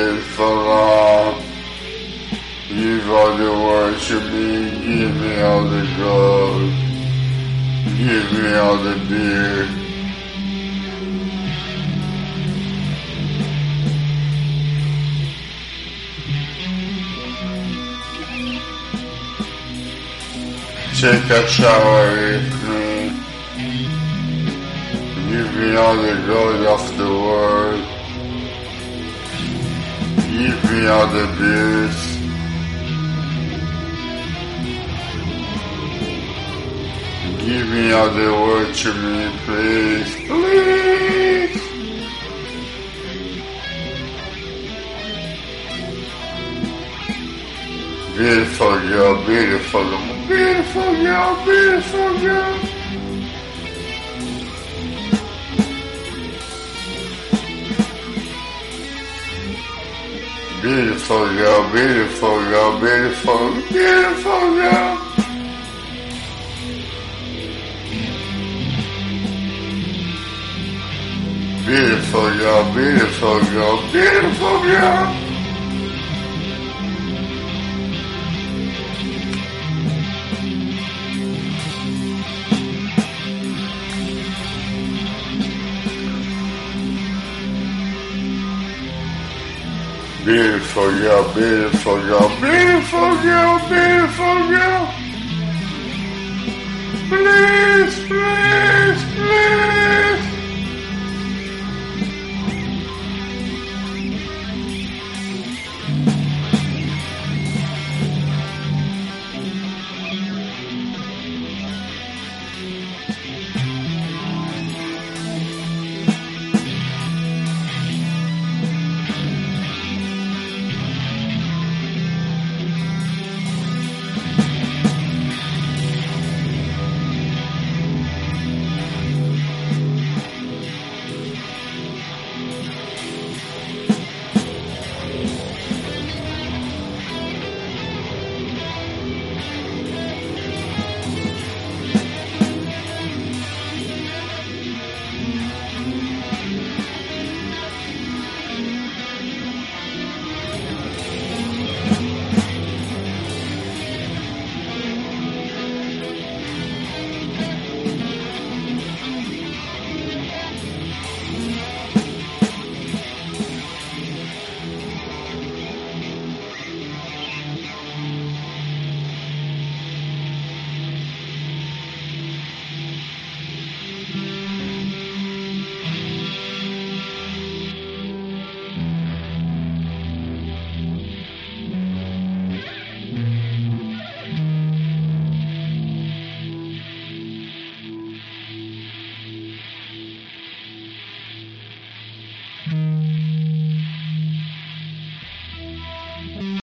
beautiful love. Give all the worship me, give me all the gold, give me all the beer. Take a shower with me, give me all the gold of the world, give me all the beers. Give me all the word to me, please, please. Beautiful girl, beautiful girl, beautiful girl, beautiful girl. Beautiful girl, beautiful girl, beautiful, beautiful girl. Beautiful girl, beautiful girl, beautiful girl. Beautiful girl, beautiful girl, beautiful girl, beautiful girl. Please, please, please.